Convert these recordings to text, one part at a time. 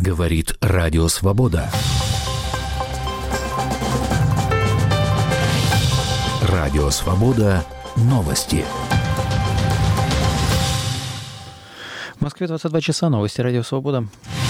Говорит Радио Свобода. Радио Свобода. Новости. В Москве 22 часа. Новости Радио Свобода.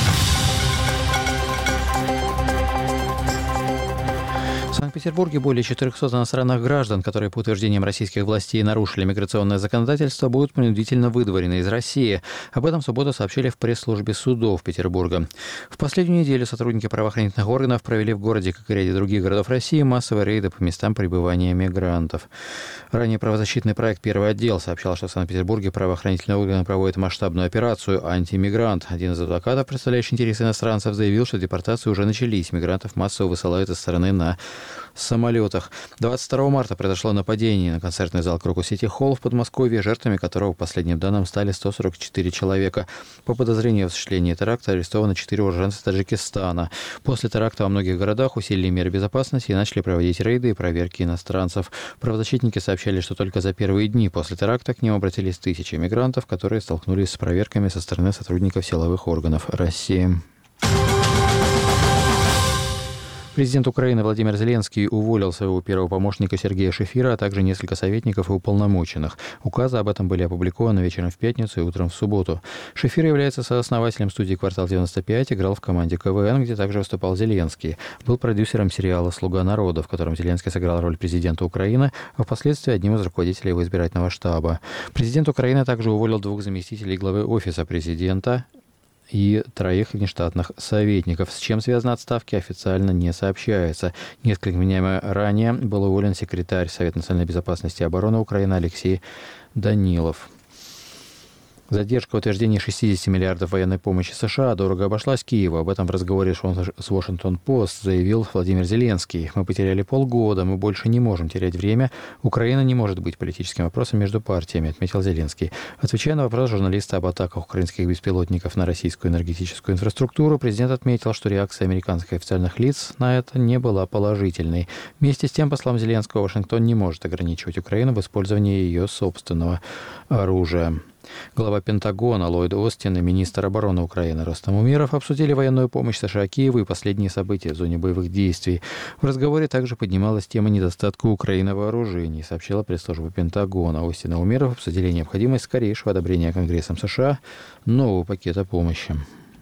В Санкт-Петербурге более 400 иностранных граждан, которые по утверждениям российских властей нарушили миграционное законодательство, будут принудительно выдворены из России. Об этом в субботу сообщили в пресс-службе судов Петербурга. В последнюю неделю сотрудники правоохранительных органов провели в городе, как и ряде других городов России, массовые рейды по местам пребывания мигрантов. Ранее правозащитный проект «Первый отдел» сообщал, что в Санкт-Петербурге правоохранительные органы проводят масштабную операцию «Антимигрант». Один из адвокатов, представляющий интересы иностранцев, заявил, что депортации уже начались. Мигрантов массово высылают из страны на самолетах. 22 марта произошло нападение на концертный зал Крокус Сити Холл в Подмосковье, жертвами которого, по последним данным, стали 144 человека. По подозрению в осуществлении теракта арестованы 4 уроженца Таджикистана. После теракта во многих городах усилили меры безопасности и начали проводить рейды и проверки иностранцев. Правозащитники сообщали, что только за первые дни после теракта к ним обратились тысячи мигрантов, которые столкнулись с проверками со стороны сотрудников силовых органов России. Президент Украины Владимир Зеленский уволил своего первого помощника Сергея Шефира, а также несколько советников и уполномоченных. Указы об этом были опубликованы вечером в пятницу и утром в субботу. Шефир является сооснователем студии «Квартал-95», играл в команде КВН, где также выступал Зеленский. Был продюсером сериала «Слуга народа», в котором Зеленский сыграл роль президента Украины, а впоследствии одним из руководителей его избирательного штаба. Президент Украины также уволил 2 заместителей главы Офиса президента и 3 внештатных советников. С чем связаны отставки, официально не сообщается. Несколькими днями ранее был уволен секретарь Совета национальной безопасности и обороны Украины Алексей Данилов. Задержка утверждения 60 миллиардов военной помощи США дорого обошлась Киеву. Об этом в разговоре с Вашингтон-Пост заявил Владимир Зеленский. «Мы потеряли полгода, мы больше не можем терять время. Украина не может быть политическим вопросом между партиями», отметил Зеленский. Отвечая на вопрос журналиста об атаках украинских беспилотников на российскую энергетическую инфраструктуру, президент отметил, что реакция американских официальных лиц на это не была положительной. Вместе с тем, по словам Зеленского, Вашингтон не может ограничивать Украину в использовании ее собственного оружия. Глава Пентагона Ллойд Остин и министр обороны Украины Рустам Умеров обсудили военную помощь США Киеву и последние события в зоне боевых действий. В разговоре также поднималась тема недостатка Украины вооружений, сообщила пресс-служба Пентагона. Остин и Умеров обсудили необходимость скорейшего одобрения Конгрессом США нового пакета помощи.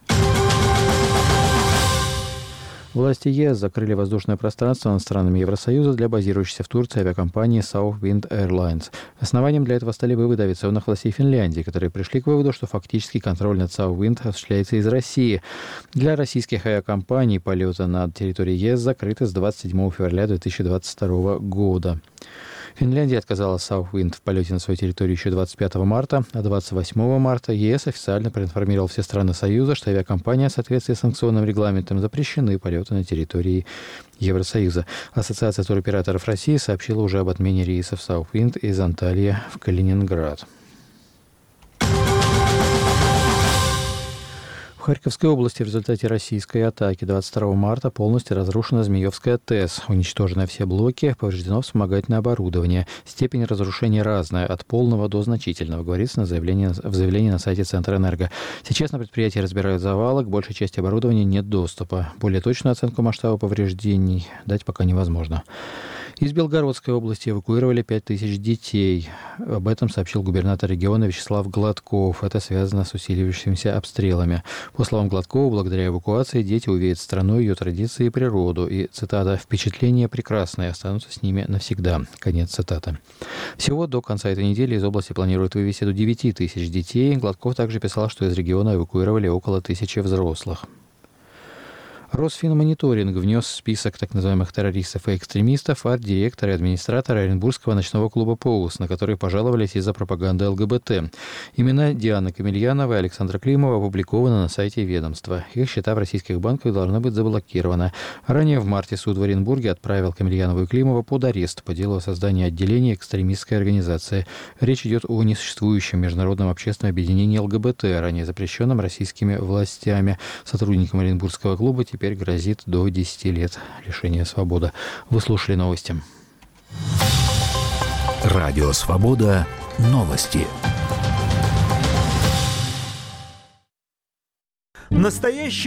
Власти ЕС закрыли воздушное пространство над странами Евросоюза для базирующейся в Турции авиакомпании South Wind Airlines. Основанием для этого стали выводы авиационных властей Финляндии, которые пришли к выводу, что фактически контроль над South Wind осуществляется из России. Для российских авиакомпаний полеты над территорией ЕС закрыты с 27 февраля 2022 года. Финляндия отказала South Wind в полете на свою территорию еще 25 марта, а 28 марта ЕС официально проинформировал все страны Союза, что авиакомпания в соответствии с санкционным регламентом запрещены полеты на территории Евросоюза. Ассоциация туроператоров России сообщила уже об отмене рейсов South Wind из Анталии в Калининград. В Харьковской области в результате российской атаки 22 марта полностью разрушена Змеевская ТЭС. Уничтожены все блоки, повреждено вспомогательное оборудование. Степень разрушения разная, от полного до значительного, говорится в заявлении на сайте Центрэнерго. Сейчас на предприятии разбирают завалы, к большей части оборудования нет доступа. Более точную оценку масштаба повреждений дать пока невозможно. Из Белгородской области эвакуировали 5000 детей. Об этом сообщил губернатор региона Вячеслав Гладков. Это связано с усиливающимися обстрелами. По словам Гладкова, благодаря эвакуации дети увидят страну, ее традиции и природу. И, цитата, «впечатления прекрасные, останутся с ними навсегда». Конец цитаты. Всего до конца этой недели из области планируют вывести до 9000 детей. Гладков также писал, что из региона эвакуировали около 1000 взрослых. Росфинмониторинг внес в список так называемых террористов и экстремистов арт-директора и администратора Оренбургского ночного клуба «Поус», на который пожаловались из-за пропаганды ЛГБТ. Имена Дианы Камельяновой и Александра Климова опубликованы на сайте ведомства. Их счета в российских банках должны быть заблокированы. Ранее в марте суд в Оренбурге отправил Камельянову и Климова под арест по делу о создании отделения экстремистской организации. Речь идет о несуществующем международном общественном объединении ЛГБТ, ранее запрещенном российскими властями. Сотрудникам Оренбургского клуба теперь грозит до 10 лет лишения свободы. Вы слушали новости. Радио Свобода. Новости. Настоящий